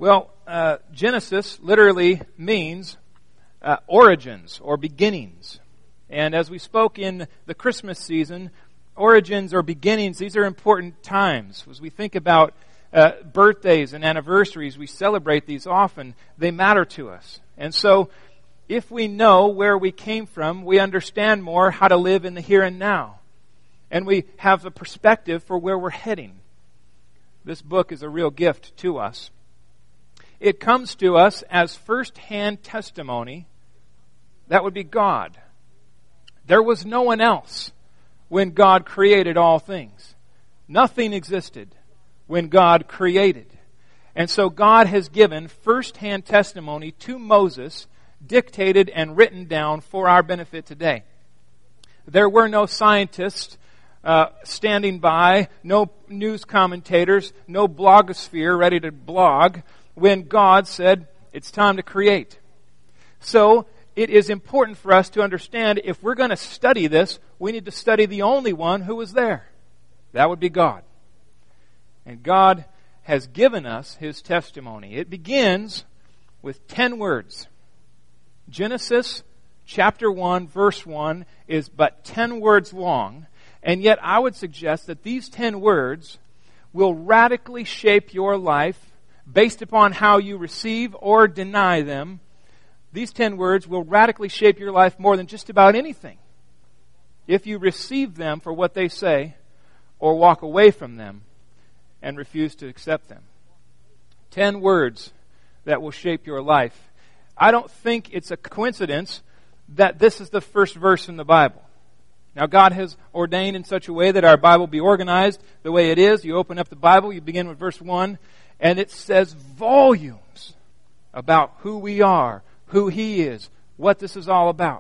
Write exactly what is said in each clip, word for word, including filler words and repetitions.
Well, uh, Genesis literally means uh, origins or beginnings. And as we spoke in the Christmas season, origins or beginnings, these are important times. As we think about uh, birthdays and anniversaries, we celebrate these often. They matter to us. And so, if we know where we came from, we understand more how to live in the here and now. And we have a perspective for where we're heading. This book is a real gift to us. It comes to us as first-hand testimony. That would be God. There was no one else when God created all things. Nothing existed when God created. And so God has given first-hand testimony to Moses, dictated and written down for our benefit today. There were no scientists uh, standing by, no news commentators, no blogosphere ready to blog when God said, it's time to create. So, it is important for us to understand if we're going to study this, we need to study the only one who was there. That would be God. And God has given us His testimony. It begins with ten words. Genesis chapter one, verse one is but ten words long, and yet I would suggest that these ten words will radically shape your life based upon how you receive or deny them. These ten words will radically shape your life more than just about anything if you receive them for what they say or walk away from them and refuse to accept them. Ten words that will shape your life. I don't think it's a coincidence that this is the first verse in the Bible. Now, God has ordained in such a way that our Bible be organized the way it is. You open up the Bible, you begin with verse one, and it says volumes about who we are, who He is, what this is all about.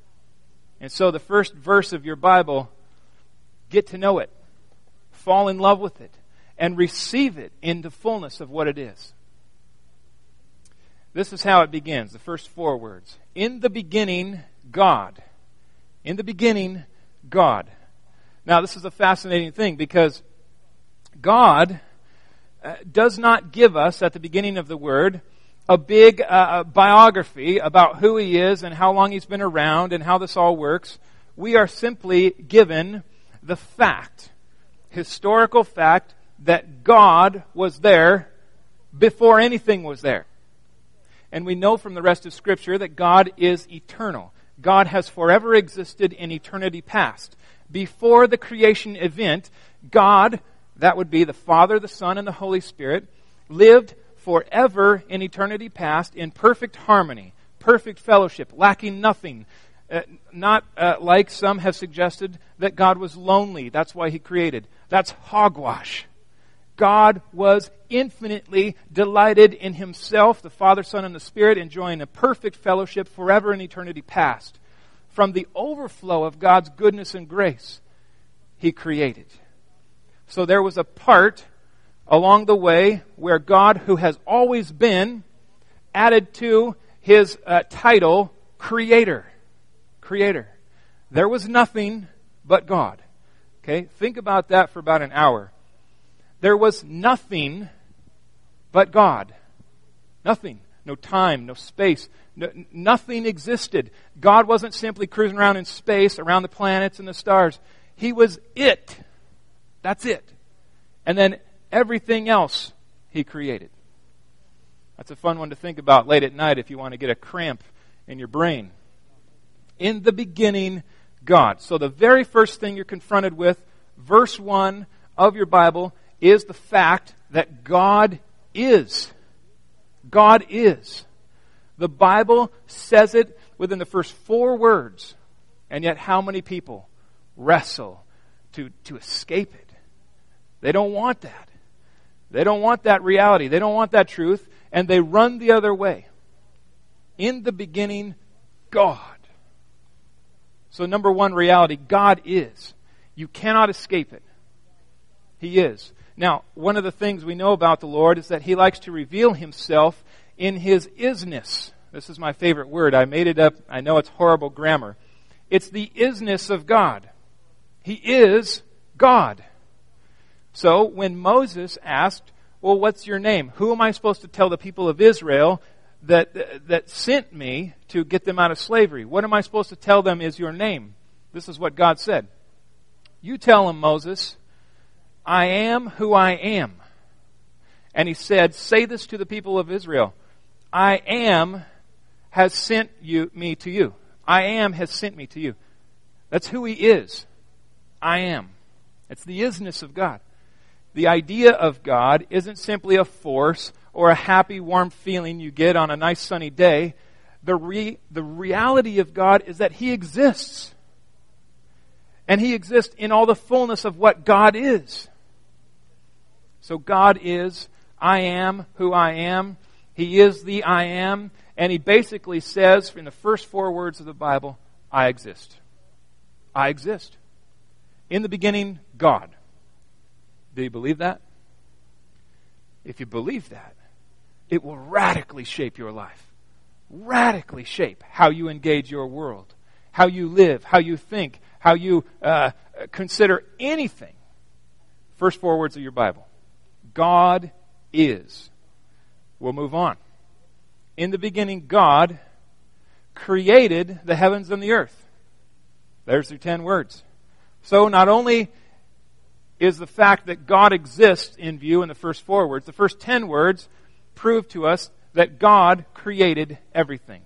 And so the first verse of your Bible, get to know it, fall in love with it, and receive it in the fullness of what it is. This is how it begins, the first four words. In the beginning, God. In the beginning, God. Now, this is a fascinating thing because God uh, does not give us, at the beginning of the Word, a big uh, biography about who He is and how long He's been around and how this all works. We are simply given the fact, historical fact, that God was there before anything was there. And we know from the rest of Scripture that God is eternal. God has forever existed in eternity past. Before the creation event, God, that would be the Father, the Son, and the Holy Spirit, lived forever in eternity past in perfect harmony, perfect fellowship, lacking nothing. Uh, not uh, like some have suggested that God was lonely. That's why He created. That's hogwash. God was infinitely delighted in Himself, the Father, Son, and the Spirit, enjoying a perfect fellowship forever in eternity past. From the overflow of God's goodness and grace, He created. So there was a part along the way where God, who has always been, added to His uh, title, Creator. Creator. There was nothing but God. Okay, think about that for about an hour. There was nothing but God. Nothing. No time, no space. No, nothing existed. God wasn't simply cruising around in space, around the planets and the stars. He was it. That's it. And then everything else He created. That's a fun one to think about late at night if you want to get a cramp in your brain. In the beginning, God. So the very first thing you're confronted with, verse one of your Bible, is the fact that God is. God is. The Bible says it within the first four words. And yet how many people wrestle to, to escape it? They don't want that. They don't want that reality. They don't want that truth. And they run the other way. In the beginning, God. So number one reality, God is. You cannot escape it. He is. Now, one of the things we know about the Lord is that He likes to reveal Himself in His isness. This is my favorite word. I made it up. I know it's horrible grammar. It's the isness of God. He is God. So, when Moses asked, well, what's your name? Who am I supposed to tell the people of Israel that, that sent me to get them out of slavery? What am I supposed to tell them is your name? This is what God said. You tell them, Moses, I am who I am. And he said, say this to the people of Israel. I am has sent you me to you. I am has sent me to you. That's who he is. I am. It's the isness of God. The idea of God isn't simply a force or a happy, warm feeling you get on a nice sunny day. The, re- the reality of God is that he exists. And he exists in all the fullness of what God is. So God is, I am who I am. He is the I am. And he basically says, in the first four words of the Bible, I exist. I exist. In the beginning, God. Do you believe that? If you believe that, it will radically shape your life. Radically shape how you engage your world, how you live, how you think, how you uh, consider anything. First four words of your Bible. God is. We'll move on. In the beginning, God created the heavens and the earth. There's your ten words. So not only is the fact that God exists in view in the first four words, the first ten words prove to us that God created everything.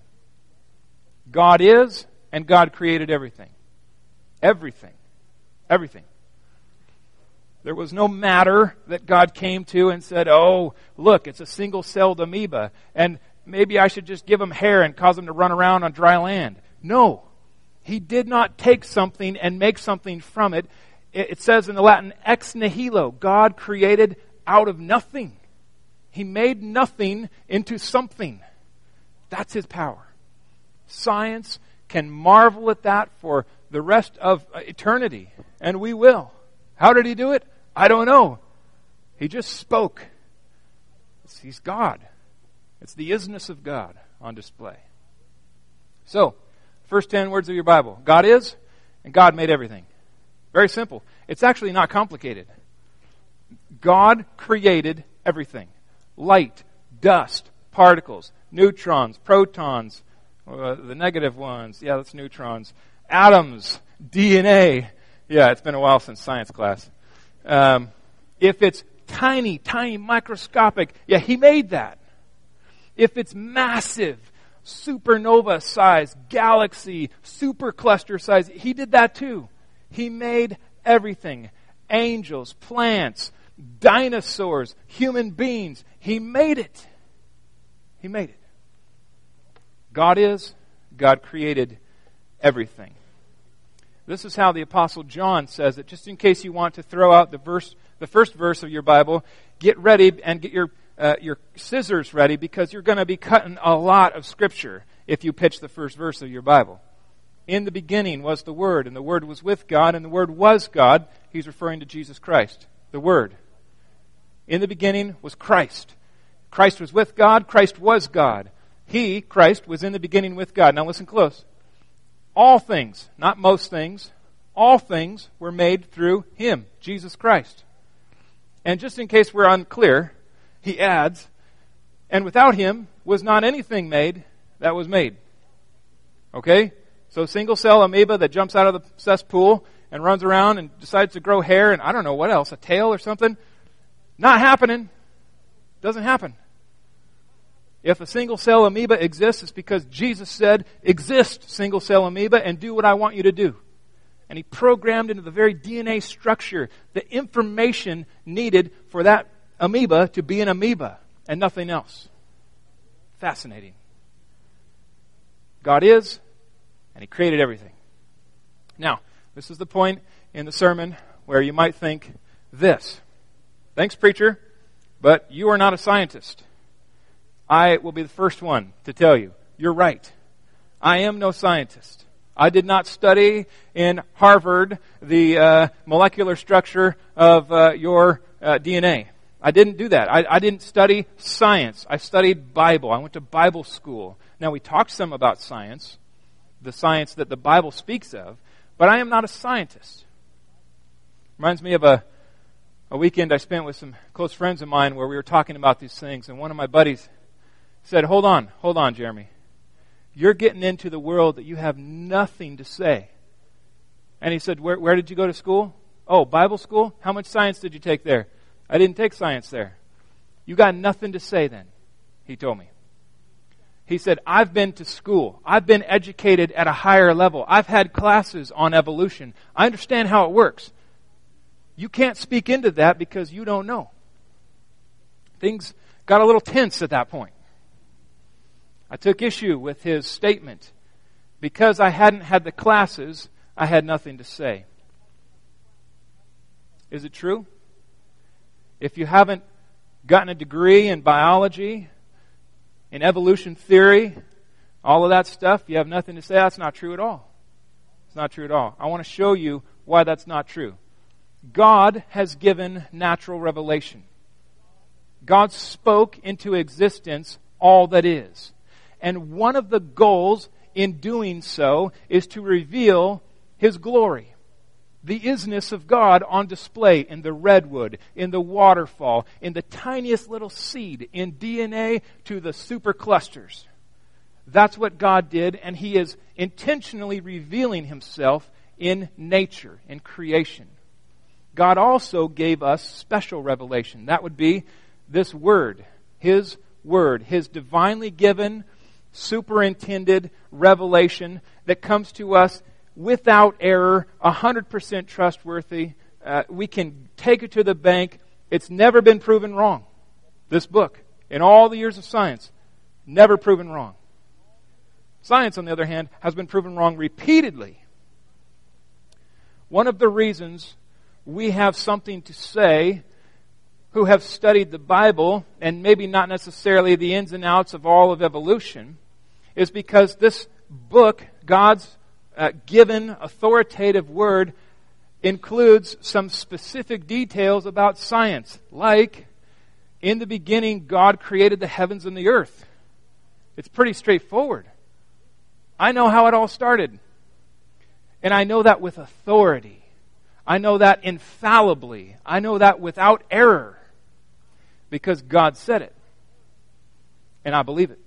God is, and God created everything. Everything. Everything. There was no matter that God came to and said, oh, look, it's a single-celled amoeba, and maybe I should just give them hair and cause them to run around on dry land. No. He did not take something and make something from it. It says in the Latin, ex nihilo. God created out of nothing. He made nothing into something. That's his power. Science can marvel at that for the rest of eternity, and we will. How did he do it? I don't know. He just spoke. He's God. It's the isness of God on display. So, first ten words of your Bible. God is, and God made everything. Very simple. It's actually not complicated. God created everything. Light, dust, particles, neutrons, protons, uh, the negative ones. Yeah, that's neutrons. Atoms, D N A. Yeah, it's been a while since science class. Um, if it's tiny, tiny, microscopic, yeah, he made that. If it's massive, supernova size, galaxy, supercluster size, he did that too. He made everything. Angels, plants, dinosaurs, human beings. He made it. He made it. God is, God created everything. This is how the Apostle John says it. Just in case you want to throw out the verse, the first verse of your Bible, get ready and get your uh, your scissors ready, because you're going to be cutting a lot of Scripture if you pitch the first verse of your Bible. In the beginning was the Word, and the Word was with God, and the Word was God. He's referring to Jesus Christ, the Word. In the beginning was Christ. Christ was with God. Christ was God. He, Christ, was in the beginning with God. Now listen close. All things, not most things, all things were made through Him, Jesus Christ. And just in case we're unclear, he adds, and without Him was not anything made that was made. Okay? So single cell amoeba that jumps out of the cesspool and runs around and decides to grow hair and I don't know what else, a tail or something. Not happening. Doesn't happen. If a single cell amoeba exists, it's because Jesus said, exist, single cell amoeba, and do what I want you to do. And He programmed into the very D N A structure the information needed for that amoeba to be an amoeba and nothing else. Fascinating. God is, and He created everything. Now, this is the point in the sermon where you might think this. Thanks, preacher, but you are not a scientist. I will be the first one to tell you, you're right. I am no scientist. I did not study in Harvard the uh, molecular structure of uh, your uh, D N A. I didn't do that. I, I didn't study science. I studied Bible. I went to Bible school. Now, we talked some about science, the science that the Bible speaks of, but I am not a scientist. Reminds me of a a weekend I spent with some close friends of mine where we were talking about these things, and one of my buddies said, hold on, hold on, Jeremy. You're getting into the world that you have nothing to say. And he said, where, where did you go to school? Oh, Bible school? How much science did you take there? I didn't take science there. You got nothing to say then, he told me. He said, I've been to school. I've been educated at a higher level. I've had classes on evolution. I understand how it works. You can't speak into that because you don't know. Things got a little tense at that point. I took issue with his statement. Because I hadn't had the classes, I had nothing to say. Is it true? If you haven't gotten a degree in biology, in evolution theory, all of that stuff, you have nothing to say, that's not true at all. It's not true at all. I want to show you why that's not true. God has given natural revelation. God spoke into existence all that is. And one of the goals in doing so is to reveal His glory. The isness of God on display in the redwood, in the waterfall, in the tiniest little seed, in D N A to the superclusters. That's what God did, and He is intentionally revealing Himself in nature, in creation. God also gave us special revelation. That would be this Word, His Word, His divinely given, superintended revelation that comes to us without error, one hundred percent trustworthy. Uh, we can take it to the bank. It's never been proven wrong. This book, in all the years of science, never proven wrong. Science, on the other hand, has been proven wrong repeatedly. One of the reasons we have something to say who have studied the Bible, and maybe not necessarily the ins and outs of all of evolution, is because this book, God's uh, given authoritative word, includes some specific details about science, like, in the beginning, God created the heavens and the earth. It's pretty straightforward. I know how it all started. And I know that with authority. I know that infallibly. I know that without error. Because God said it. And I believe it.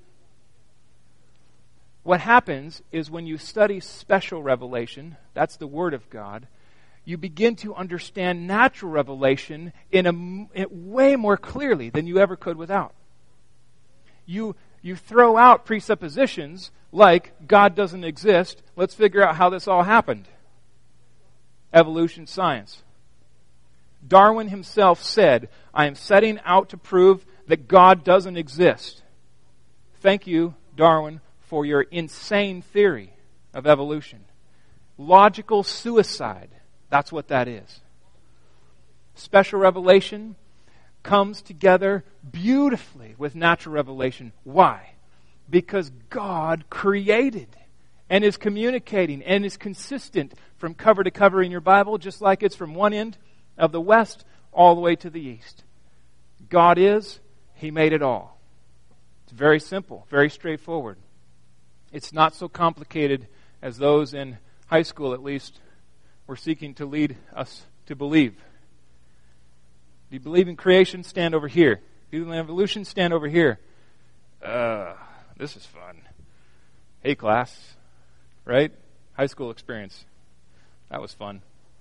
What happens is when you study special revelation, that's the Word of God, you begin to understand natural revelation in a, in way more clearly than you ever could without. You, you throw out presuppositions like God doesn't exist. Let's figure out how this all happened. Evolution science. Darwin himself said, I am setting out to prove that God doesn't exist. Thank you, Darwin, for your insane theory of evolution. Logical suicide. That's what that is. Special revelation comes together beautifully with natural revelation. Why? Because God created and is communicating and is consistent from cover to cover in your Bible, just like it's from one end of the west all the way to the east. God is, He made it all. It's very simple, very straightforward. It's not so complicated as those in high school, at least, were seeking to lead us to believe. Do you believe in creation? Stand over here. Do you believe in evolution? Stand over here. Uh, this is fun. Hey, class. Right? High school experience. That was fun.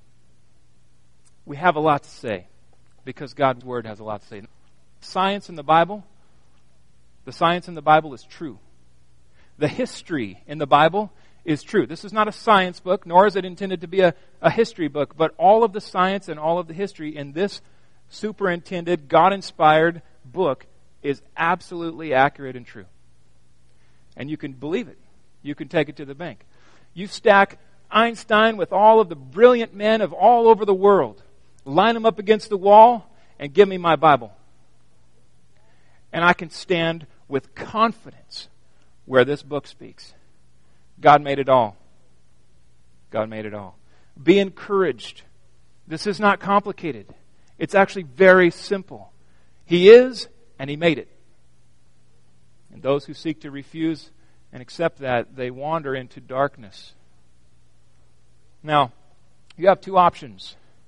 We have a lot to say because God's Word has a lot to say. Science in the Bible, the science in the Bible is true. The history in the Bible is true. This is not a science book, nor is it intended to be a, a history book, but all of the science and all of the history in this superintended, God-inspired book is absolutely accurate and true. And you can believe it. You can take it to the bank. You stack Einstein with all of the brilliant men of all over the world. Line them up against the wall and give me my Bible. And I can stand with confidence where this book speaks. God made it all. God made it all. Be encouraged. This is not complicated. It's actually very simple. He is, and He made it. And those who seek to refuse and accept that, they wander into darkness. Now, you have two options.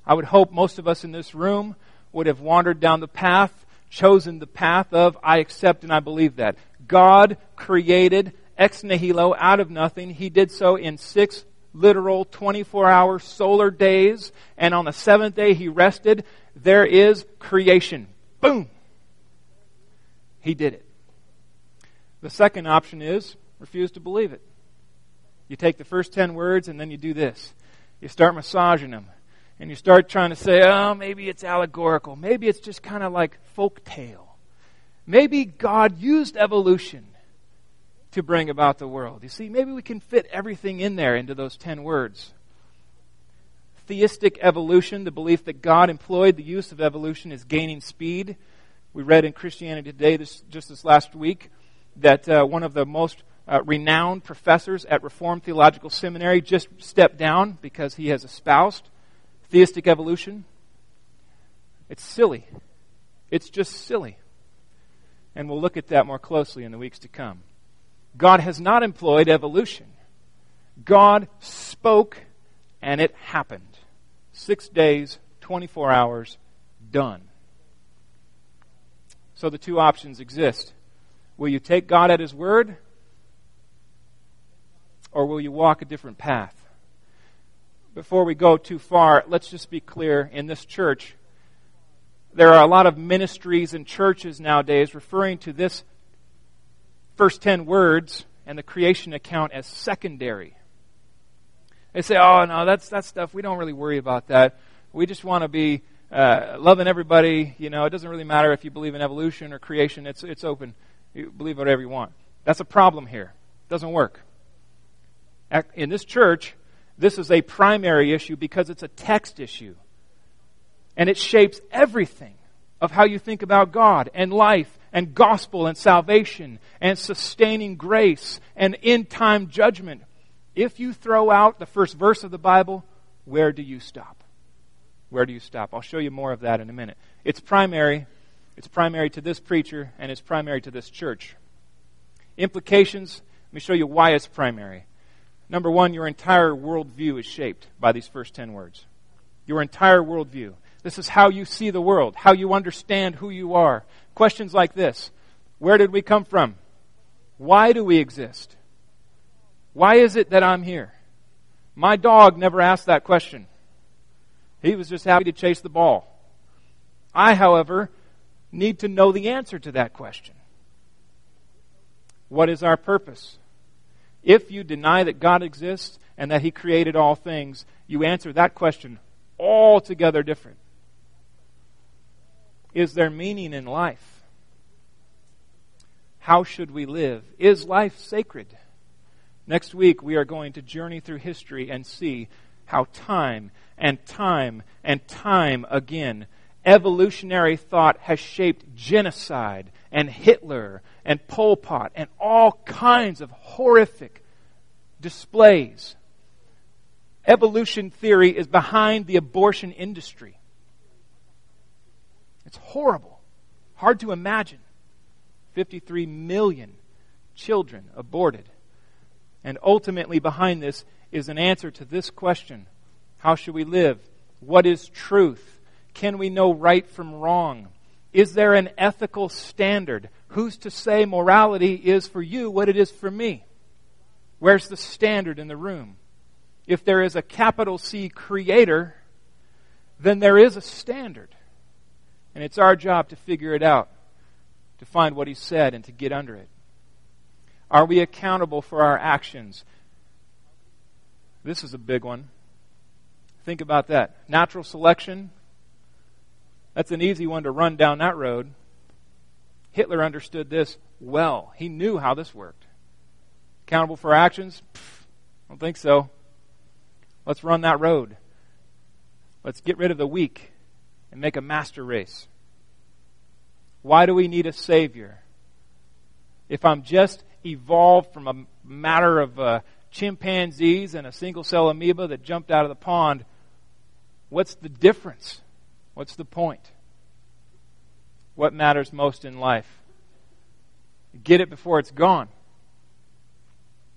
I would hope most of us in this room would have wandered down the path, chosen the path of, I accept and I believe that. God created ex nihilo, out of nothing. He did so in six literal twenty-four hour solar days, and on the seventh day He rested. There is creation. Boom! He did it. The second option is refuse to believe it. You take the first ten words and then you do this. You start massaging them. And you start trying to say, oh, maybe it's allegorical. Maybe it's just kind of like folk tale. Maybe God used evolution to bring about the world. You see, maybe we can fit everything in there into those ten words. Theistic evolution, the belief that God employed the use of evolution, is gaining speed. We read in Christianity Today, this, just this last week, that uh, one of the most uh, renowned professors at Reformed Theological Seminary just stepped down because he has espoused theistic evolution. It's silly. It's just silly. And we'll look at that more closely in the weeks to come. God has not employed evolution. God spoke and it happened. Six days, twenty-four hours, done. So the two options exist. Will you take God at His word? Or will you walk a different path? Before we go too far, let's just be clear. In this church, there are a lot of ministries and churches nowadays referring to this first ten words and the creation account as secondary. They say, oh, no, that's that stuff. We don't really worry about that. We just want to be uh, loving everybody. You know, it doesn't really matter if you believe in evolution or creation. It's, it's open. You believe whatever you want. That's a problem here. It doesn't work. In this church, this is a primary issue because it's a text issue. And it shapes everything of how you think about God and life and gospel and salvation and sustaining grace and end-time judgment. If you throw out the first verse of the Bible, where do you stop? Where do you stop? I'll show you more of that in a minute. It's primary. It's primary to this preacher and it's primary to this church. Implications, let me show you why it's primary. Number one, your entire worldview is shaped by these first ten words. Your entire worldview. This is how you see the world, how you understand who you are. Questions like this. Where did we come from? Why do we exist? Why is it that I'm here? My dog never asked that question. He was just happy to chase the ball. I, however, need to know the answer to that question. What is our purpose? If you deny that God exists and that He created all things, you answer that question altogether different. Is there meaning in life? How should we live? Is life sacred? Next week, we are going to journey through history and see how time and time and time again, evolutionary thought has shaped genocide and Hitler and Pol Pot and all kinds of horrific displays. Evolution theory is behind the abortion industry. It's horrible. Hard to imagine. fifty-three million children aborted. And ultimately behind this is an answer to this question. How should we live? What is truth? Can we know right from wrong? Is there an ethical standard? Who's to say morality is for you what it is for me? Where's the standard in the room? If there is a capital C creator, then there is a standard. And it's our job to figure it out, to find what He said and to get under it. Are we accountable for our actions? This is a big one. Think about that. Natural selection. That's an easy one to run down that road. Hitler understood this well. He knew how this worked. Accountable for our actions? Pfft, I don't think so. Let's run that road. Let's get rid of the weak and make a master race. Why do we need a Savior? If I'm just evolved from a matter of uh, chimpanzees and a single-cell amoeba that jumped out of the pond, what's the difference? What's the point? What matters most in life? Get it before it's gone.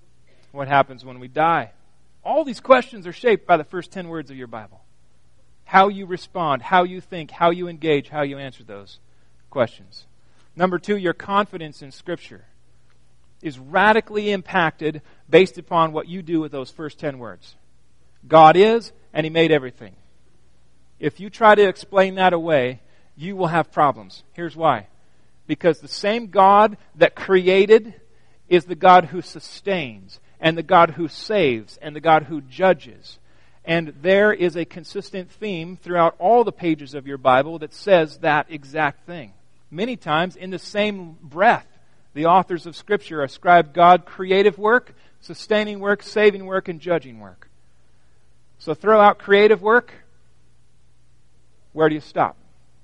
What happens when we die? All these questions are shaped by the first ten words of your Bible. how you respond, how you think, how you engage, how you answer those questions. Number two, your confidence in Scripture is radically impacted based upon what you do with those first ten words. God is, and He made everything. If you try to explain that away, you will have problems. Here's why. Because the same God that created is the God who sustains, and the God who saves, and the God who judges. And there is a consistent theme throughout all the pages of your Bible that says that exact thing. Many times, in the same breath, the authors of Scripture ascribe God creative work, sustaining work, saving work, and judging work. So throw out creative work. Where do you stop?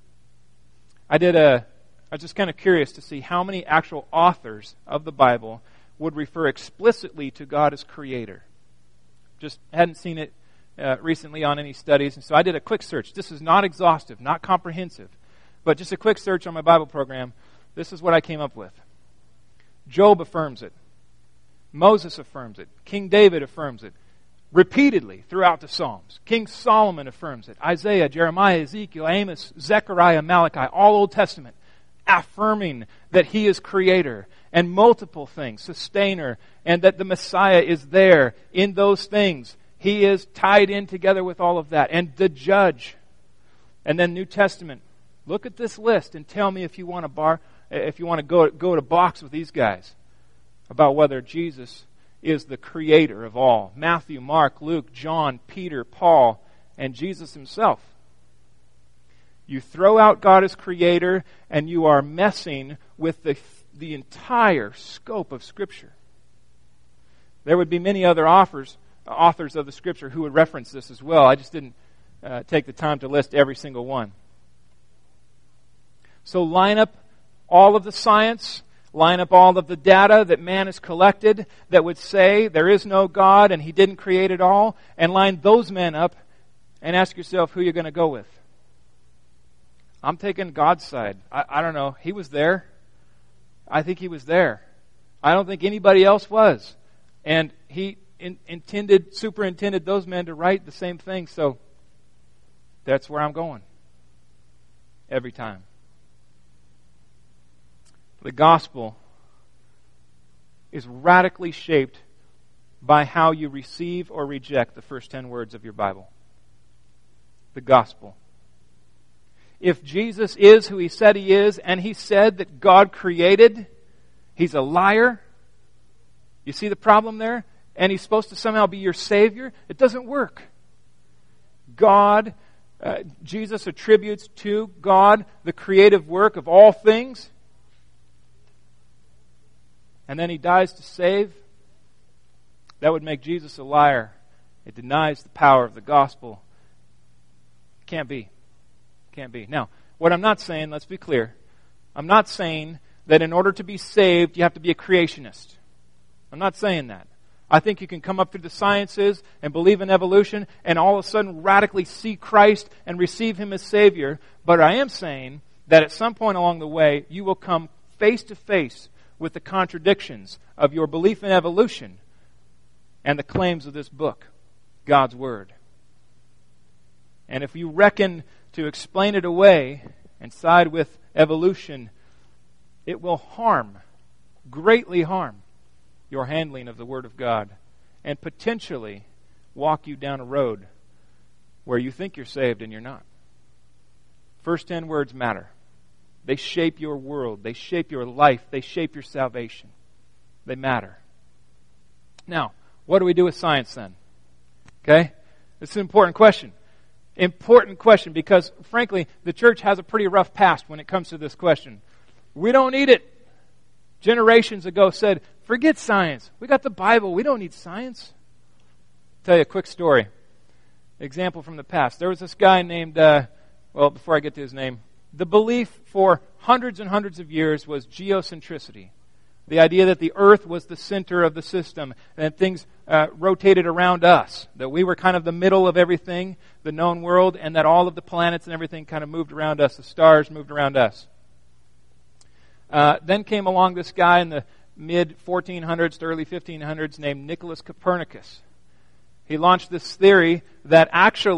I did a, I was just kind of curious to see how many actual authors of the Bible would refer explicitly to God as creator. Just hadn't seen it uh, recently on any studies, and so I did a quick search. This is not exhaustive, not comprehensive, but just a quick search on my Bible program. This is what I came up with. Job affirms it. Moses affirms it. King David affirms it. Repeatedly throughout the Psalms. King Solomon affirms it. Isaiah, Jeremiah, Ezekiel, Amos, Zechariah, Malachi, all Old Testament, affirming that He is creator and multiple things, sustainer, and that the Messiah is there in those things. He is tied in together with all of that. And the judge. And then New Testament. Look at this list and tell me if you want to bar, if you want to go, go to box with these guys about whether Jesus is the creator of all. Matthew, Mark, Luke, John, Peter, Paul, and Jesus Himself. You throw out God as creator and you are messing with the, the entire scope of Scripture. There would be many other authors, authors of the Scripture who would reference this as well. I just didn't uh, take the time to list every single one. So line up all of the science, line up all of the data that man has collected that would say there is no God and He didn't create it all, and line those men up and ask yourself who you're going to go with. I'm taking God's side. I, I don't know. He was there. I think He was there. I don't think anybody else was. And He in, intended, superintended those men to write the same thing, so that's where I'm going. Every time. The gospel is radically shaped by how you receive or reject the first ten words of your Bible. The gospel. If Jesus is who He said He is, and He said that God created, He's a liar. You see the problem there? And He's supposed to somehow be your Savior? It doesn't work. God, uh, Jesus attributes to God the creative work of all things. And then He dies to save. That would make Jesus a liar. It denies the power of the gospel. Can't be. Can't be. Now, what I'm not saying, let's be clear, I'm not saying that in order to be saved, you have to be a creationist. I'm not saying that. I think you can come up through the sciences and believe in evolution and all of a sudden radically see Christ and receive Him as Savior. But I am saying that at some point along the way, you will come face to face with the contradictions of your belief in evolution and the claims of this book, God's Word. And if you reckon to explain it away and side with evolution, it will harm, greatly harm, your handling of the Word of God and potentially walk you down a road where you think you're saved and you're not. First ten words matter. They shape your world. They shape your life. They shape your salvation. They matter. Now, what do we do with science then? Okay? This is an important question. Important question because, frankly, the church has a pretty rough past when it comes to this question. We don't need it. Generations ago said, forget science. We got the Bible. We don't need science. I'll tell you a quick story. Example from the past. There was this guy named, uh, well, before I get to his name, the belief for hundreds and hundreds of years was geocentricity. The idea that the earth was the center of the system and that things uh, rotated around us. That we were kind of the middle of everything, the known world, and that all of the planets and everything kind of moved around us. The stars moved around us. Uh, then came along this guy in the mid fourteen hundreds to early fifteen hundreds named Nicholas Copernicus. He launched this theory that actually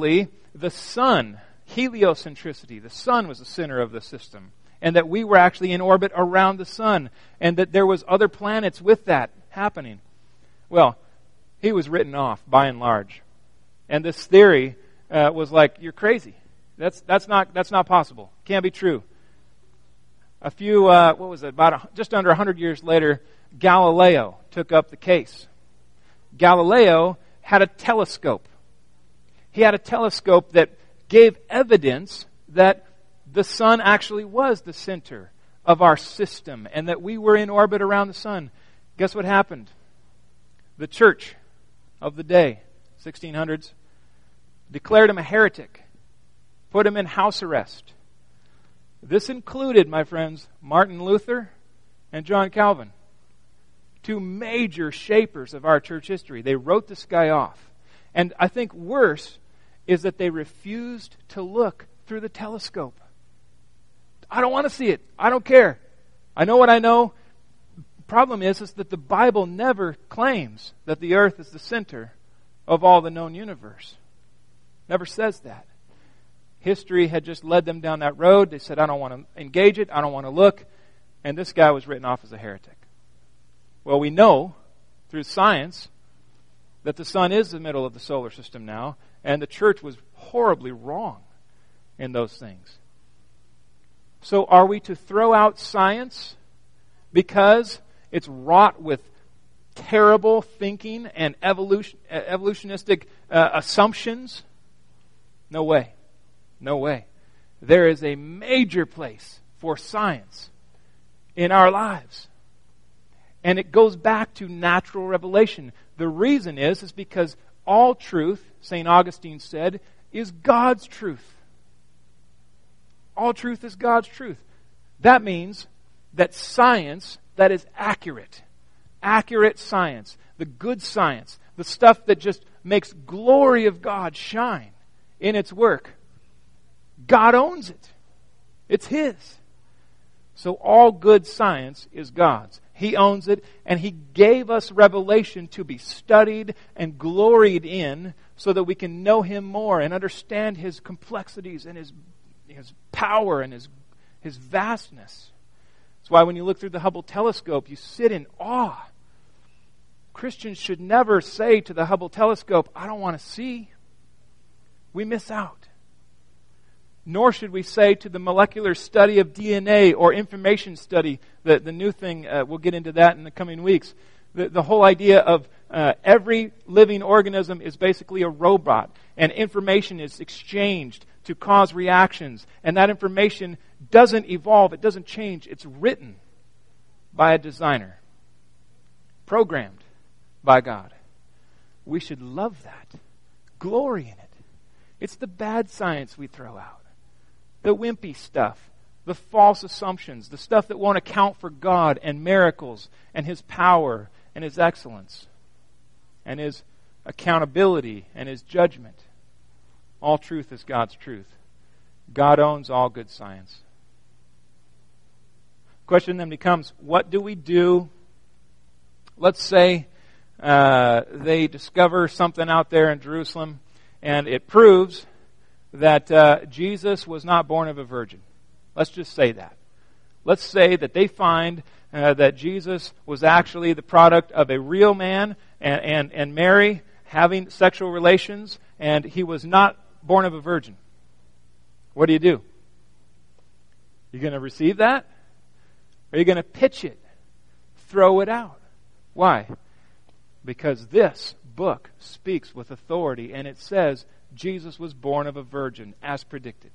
the sun, heliocentricity, the sun was the center of the system, and that we were actually in orbit around the sun, and that there was other planets with that happening. Well, he was written off by and large. And this theory uh, was like, you're crazy. That's that's not that's not possible. Can't be true. A few, uh, what was it, about a, just under one hundred years later, Galileo took up the case. Galileo had a telescope. He had a telescope that gave evidence that the sun actually was the center of our system and that we were in orbit around the sun. Guess what happened? The church of the day, sixteen hundreds, declared him a heretic, put him in house arrest. This included, my friends, Martin Luther and John Calvin, two major shapers of our church history. They wrote this guy off. And I think worse is that they refused to look through the telescope. I don't want to see it. I don't care. I know what I know. The problem is, is that the Bible never claims that the earth is the center of all the known universe. Never says that. History had just led them down that road. They said, I don't want to engage it. I don't want to look. And this guy was written off as a heretic. Well, we know through science that the sun is the middle of the solar system now, and the church was horribly wrong in those things. So are we to throw out science because it's wrought with terrible thinking and evolution, evolutionistic uh, assumptions? No way. No way. There is a major place for science in our lives. And it goes back to natural revelation. The reason is, is because all truth, Saint Augustine said, is God's truth. All truth is God's truth. That means that science that is accurate, accurate science, the good science, the stuff that just makes glory of God shine in its work, God owns it. It's His. So all good science is God's. He owns it, and He gave us revelation to be studied and gloried in so that we can know Him more and understand His complexities and His, His power and His, His vastness. That's why when you look through the Hubble telescope, you sit in awe. Christians should never say to the Hubble telescope, I don't want to see. We miss out. Nor should we say to the molecular study of D N A or information study, the, the new thing, uh, we'll get into that in the coming weeks. The, the whole idea of uh, every living organism is basically a robot, and information is exchanged to cause reactions, and that information doesn't evolve, it doesn't change, it's written by a designer, programmed by God. We should love that, glory in it. It's the bad science we throw out. The wimpy stuff, the false assumptions, the stuff that won't account for God and miracles and His power and His excellence and His accountability and His judgment. All truth is God's truth. God owns all good science. Question then becomes, what do we do? Let's say uh, they discover something out there in Jerusalem and it proves that uh, Jesus was not born of a virgin. Let's just say that. Let's say that they find uh, that Jesus was actually the product of a real man and, and, and Mary having sexual relations, and He was not born of a virgin. What do you do? You going to receive that? Or are you going to pitch it? Throw it out? Why? Because this book speaks with authority, and it says Jesus was born of a virgin, as predicted.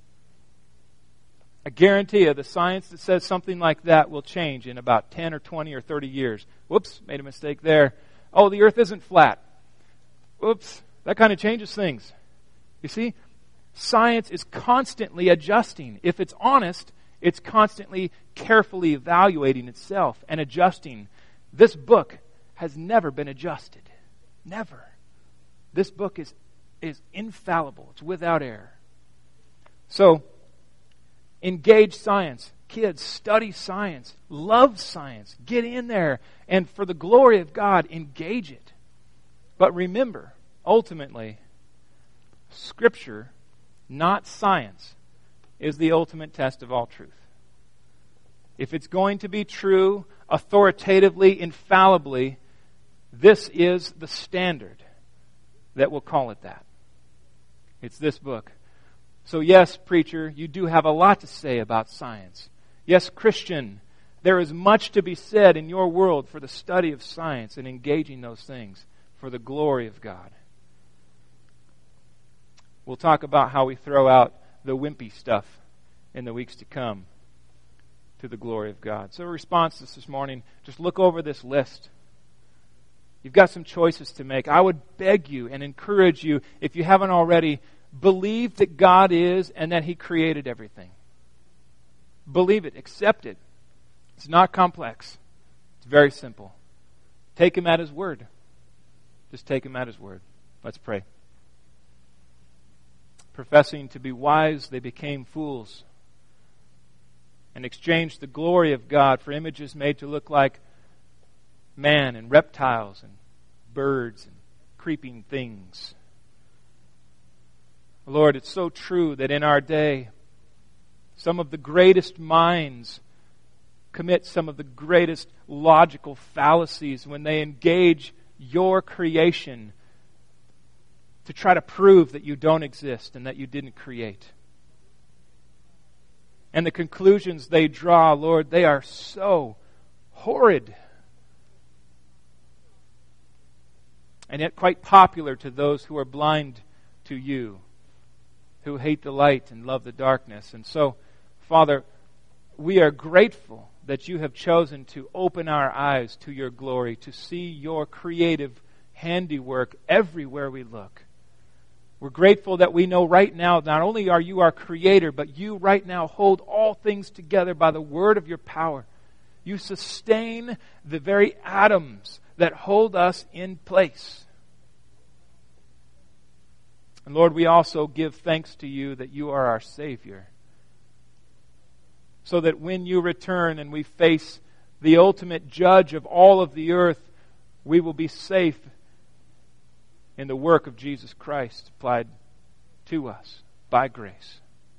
I guarantee you the science that says something like that will change in about ten or twenty or thirty years. Whoops, made a mistake there. Oh, the earth isn't flat. Whoops, that kind of changes things. You see, science is constantly adjusting. If it's honest, it's constantly carefully evaluating itself and adjusting. This book has never been adjusted. Never. This book is is infallible. It's without error. So, engage science. Kids, study science. Love science. Get in there. And for the glory of God, engage it. But remember, ultimately, Scripture, not science, is the ultimate test of all truth. If it's going to be true, authoritatively, infallibly, this is the standard that will call it that. It's this book. So yes, preacher, you do have a lot to say about science. Yes, Christian, there is much to be said in your world for the study of science and engaging those things for the glory of God. We'll talk about how we throw out the wimpy stuff in the weeks to come to the glory of God. So a response to this morning, just look over this list. You've got some choices to make. I would beg you and encourage you, if you haven't already, believe that God is and that He created everything. Believe it. Accept it. It's not complex. It's very simple. Take Him at His word. Just take Him at His word. Let's pray. Professing to be wise, they became fools and exchanged the glory of God for images made to look like man and reptiles and birds and creeping things. Lord, it's so true that in our day, some of the greatest minds commit some of the greatest logical fallacies when they engage your creation to try to prove that you don't exist and that you didn't create. And the conclusions they draw, Lord, they are so horrid. And yet quite popular to those who are blind to you, who hate the light and love the darkness. And so, Father, we are grateful that you have chosen to open our eyes to your glory, to see your creative handiwork everywhere we look. We're grateful that we know right now, not only are you our creator, but you right now hold all things together by the word of your power. You sustain the very atoms that hold us in place. And Lord, we also give thanks to you that you are our Savior, so that when you return and we face the ultimate judge of all of the earth, we will be safe in the work of Jesus Christ applied to us by grace.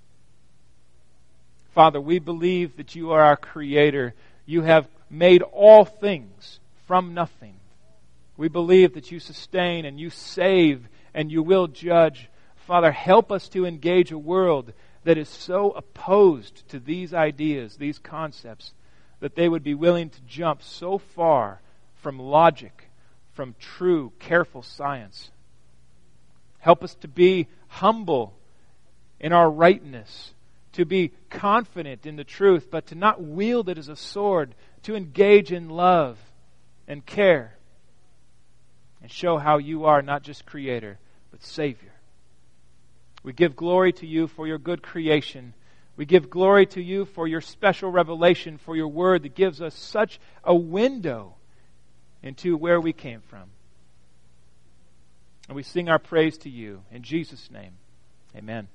Father, we believe that you are our Creator. You have made all things from nothing. We believe that you sustain and you save and you will judge. Father, help us to engage a world that is so opposed to these ideas, these concepts, that they would be willing to jump so far from logic, from true, careful science. Help us to be humble in our rightness, to be confident in the truth, but to not wield it as a sword, to engage in love and care, and show how you are not just Creator, but Savior. We give glory to you for your good creation. We give glory to you for your special revelation, for your word that gives us such a window into where we came from. And we sing our praise to you. In Jesus' name, amen.